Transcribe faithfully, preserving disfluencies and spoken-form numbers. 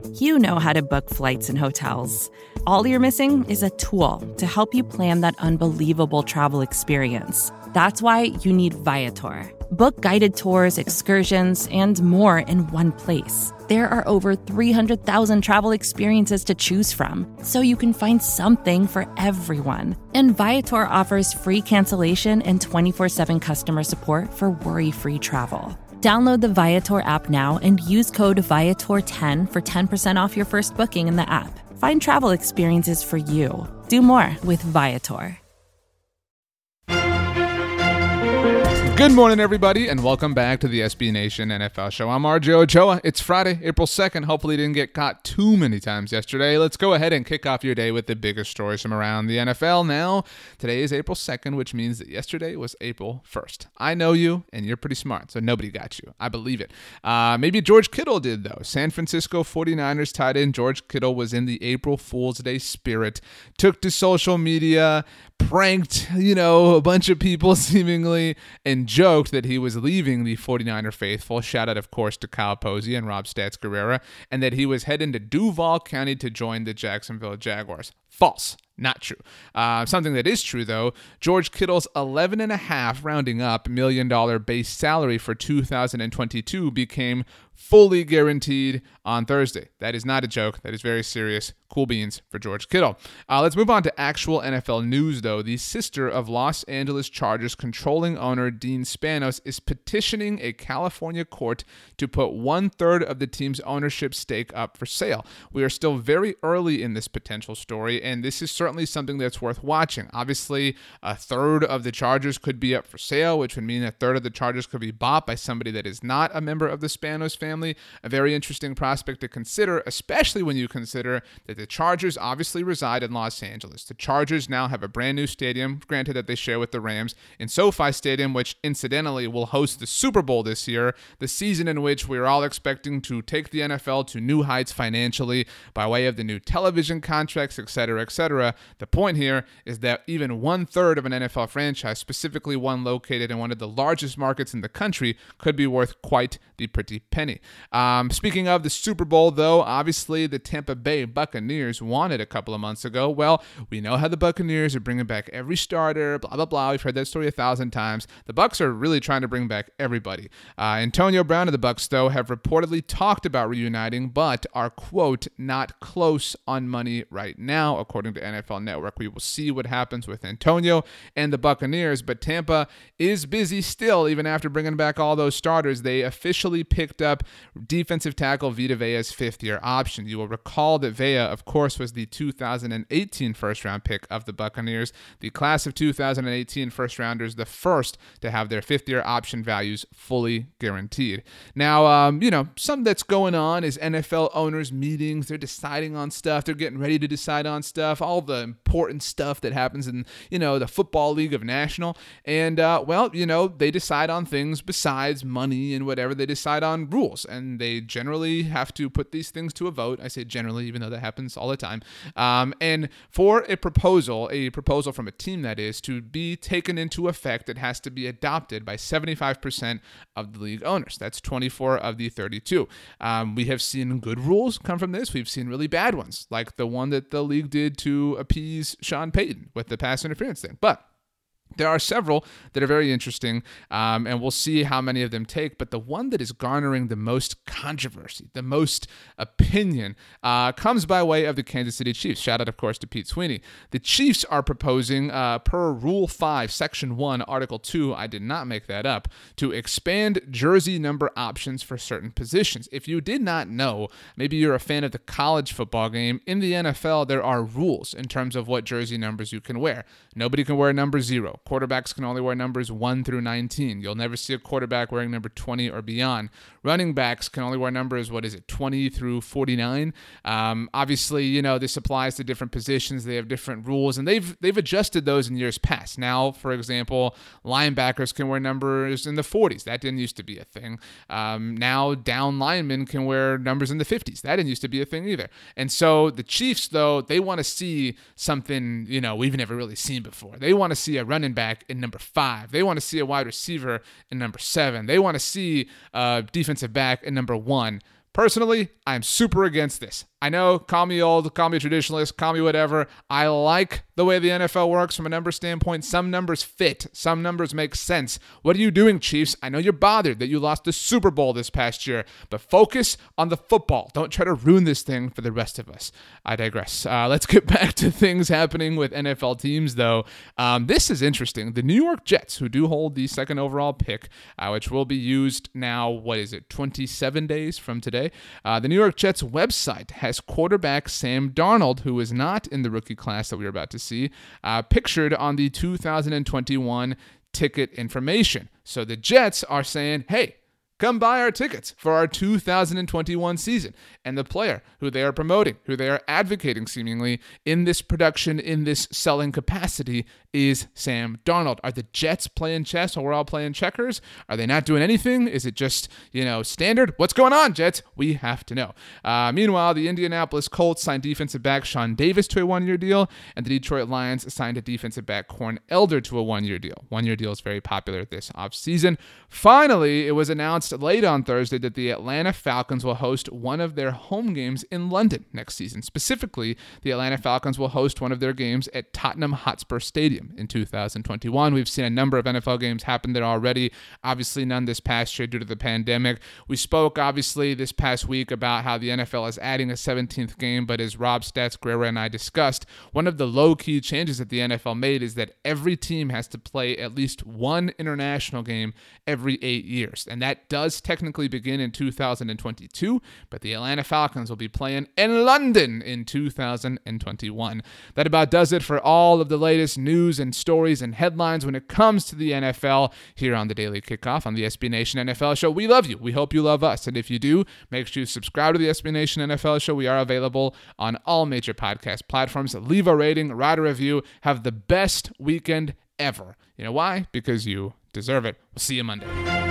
You know how to book flights and hotels. All you're missing is a tool to help you plan that unbelievable travel experience. That's why you need Viator. Book guided tours, excursions, and more in one place. There are over three hundred thousand travel experiences to choose from, so you can find something for everyone. And Viator offers free cancellation and twenty-four seven customer support for worry-free travel. Download the Viator app now and use code Viator ten for ten percent off your first booking in the app. Find travel experiences for you. Do more with Viator. Good morning, everybody, and welcome back to the S B Nation N F L Show. I'm R J Ochoa. It's Friday, April second. Hopefully you didn't get caught too many times yesterday. Let's go ahead and kick off your day with the biggest stories from around the N F L. Now, today is April second, which means that yesterday was April first. I know you, and you're pretty smart, so nobody got you. I believe it. Uh, maybe George Kittle did, though. San Francisco forty-niners tight end George Kittle was in the April Fool's Day spirit, took to social media, pranked, you know, a bunch of people seemingly, and joked that he was leaving the forty-niner faithful. Shout out, of course, to Kyle Posey and Rob Stats Guerrera, and that he was heading to Duval County to join the Jacksonville Jaguars. False. Not true. Uh, something that is true, though, George Kittle's eleven and a half, rounding up, million dollar base salary for two thousand twenty-two became fully guaranteed on Thursday. That is not a joke. That is very serious. Cool beans for George Kittle. Uh, let's move on to actual N F L news, though. The sister of Los Angeles Chargers controlling owner Dean Spanos is petitioning a California court to put one-third of the team's ownership stake up for sale. We are still very early in this potential story, and this is certainly something that's worth watching. Obviously, a third of the Chargers could be up for sale, which would mean a third of the Chargers could be bought by somebody that is not a member of the Spanos family. A very interesting prospect to consider, especially when you consider that the Chargers obviously reside in Los Angeles. The Chargers now have a brand new stadium, granted that they share with the Rams, in SoFi Stadium, which incidentally will host the Super Bowl this year, the season in which we are all expecting to take the N F L to new heights financially by way of the new television contracts, et cetera, et cetera. The point here is that even one-third of an N F L franchise, specifically one located in one of the largest markets in the country, could be worth quite the pretty penny. Um, speaking of the Super Bowl, though, obviously the Tampa Bay Buccaneers won it a couple of months ago. Well, we know how the Buccaneers are bringing back every starter, blah, blah, blah. We've heard that story a thousand times. The Bucs are really trying to bring back everybody. Uh, Antonio Brown of the Bucs, though, have reportedly talked about reuniting, but are, quote, not close on money right now, according to N F L Network. We will see what happens with Antonio and the Buccaneers, but Tampa is busy still, even after bringing back all those starters. They officially picked up defensive tackle Vita Vea's fifth-year option. You will recall that Vea, of course, was the two thousand eighteen first-round pick of the Buccaneers. The class of two thousand eighteen first-rounders, the first to have their fifth-year option values fully guaranteed. Now, um, you know, something that's going on is N F L owners' meetings. They're deciding on stuff. They're getting ready to decide on stuff. All the important stuff that happens in, you know, the Football League of National. And, uh, well, you know, they decide on things besides money and whatever. They decide on rules, and they generally have to put these things to a vote. I say generally, even though that happens all the time. Um, and for a proposal, a proposal from a team that is, to be taken into effect, it has to be adopted by seventy-five percent of the league owners. That's twenty-four of the thirty-two. Um, we have seen good rules come from this. We've seen really bad ones, like the one that the league did to appease Sean Payton with the pass interference thing. But there are several that are very interesting, um, and we'll see how many of them take. But the one that is garnering the most controversy, the most opinion, uh, comes by way of the Kansas City Chiefs. Shout out, of course, to Pete Sweeney. The Chiefs are proposing, uh, per Rule five, Section one, Article two, I did not make that up, to expand jersey number options for certain positions. If you did not know, maybe you're a fan of the college football game, in the N F L, there are rules in terms of what jersey numbers you can wear. Nobody can wear number zero. Quarterbacks can only wear numbers one through nineteen. You'll never see a quarterback wearing number twenty or beyond. Running backs can only wear numbers, what is it, twenty through forty-nine. Um, obviously, you know, this applies to different positions. They have different rules, and they've they've adjusted those in years past. Now, for example, linebackers can wear numbers in the forties. That didn't used to be a thing. Um, now, down linemen can wear numbers in the fifties. That didn't used to be a thing either. And so the Chiefs, though, they want to see something, you know, we've never really seen before. They want to see a running back in number five. They want to see a wide receiver in number seven. They want to see a defensive back in number one. Personally, I'm super against this. I know, call me old, call me a traditionalist, call me whatever. I like the way the N F L works from a number standpoint. Some numbers fit. Some numbers make sense. What are you doing, Chiefs? I know you're bothered that you lost the Super Bowl this past year, but focus on the football. Don't try to ruin this thing for the rest of us. I digress. Uh, let's get back to things happening with N F L teams, though. Um, this is interesting. The New York Jets, who do hold the second overall pick, uh, which will be used now, what is it, twenty-seven days from today? Uh, the New York Jets website has quarterback Sam Darnold, who is not in the rookie class that we are about to see, uh, pictured on the two thousand twenty-one ticket information. So the Jets are saying, hey, come buy our tickets for our two thousand twenty-one season. And the player who they are promoting, who they are advocating seemingly in this production, in this selling capacity, is Sam Darnold. Are the Jets playing chess while we're all playing checkers? Are they not doing anything? Is it just, you know, standard? What's going on, Jets? We have to know. Uh, meanwhile, the Indianapolis Colts signed defensive back Sean Davis to a one-year deal, and the Detroit Lions signed a defensive back Corn Elder to a one-year deal. One-year deal is very popular this offseason. Finally, it was announced late on Thursday that the Atlanta Falcons will host one of their home games in London next season. Specifically, the Atlanta Falcons will host one of their games at Tottenham Hotspur Stadium in two thousand twenty-one. We've seen a number of N F L games happen there already. Obviously, none this past year due to the pandemic. We spoke, obviously, this past week about how the N F L is adding a seventeenth game, but as Rob Stats Guerrero and I discussed, one of the low-key changes that the N F L made is that every team has to play at least one international game every eight years, and that does technically begin in two thousand twenty-two, but the Atlanta Falcons will be playing in London in two thousand twenty-one. That about does it for all of the latest news and stories and headlines when it comes to the N F L here on the Daily Kickoff on the S B Nation N F L Show. We love you. We hope you love us. And if you do, make sure you subscribe to the S B Nation N F L Show. We are available on all major podcast platforms. Leave a rating, write a review. Have the best weekend ever. You know why? Because you deserve it. We'll see you Monday.